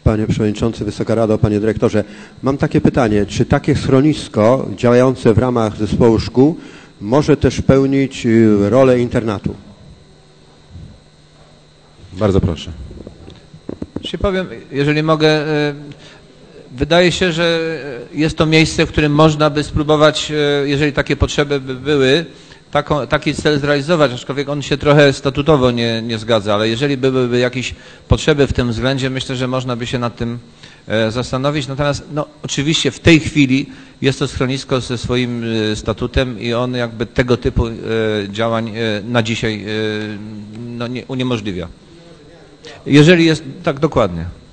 Panie Przewodniczący, Wysoka Rado, Panie Dyrektorze. Mam takie pytanie, czy takie schronisko działające w ramach zespołu szkół może też pełnić rolę internatu? Bardzo proszę. Jeśli powiem, jeżeli mogę, wydaje się, że jest to miejsce, w którym można by spróbować, jeżeli takie potrzeby by były, taki cel zrealizować, aczkolwiek on się trochę statutowo nie zgadza, ale jeżeli byłyby jakieś potrzeby w tym względzie, myślę, że można by się nad tym zastanowić. Natomiast no, oczywiście w tej chwili jest to schronisko ze swoim statutem i on jakby tego typu działań na dzisiaj no, uniemożliwia. Jeżeli jest, tak dokładnie.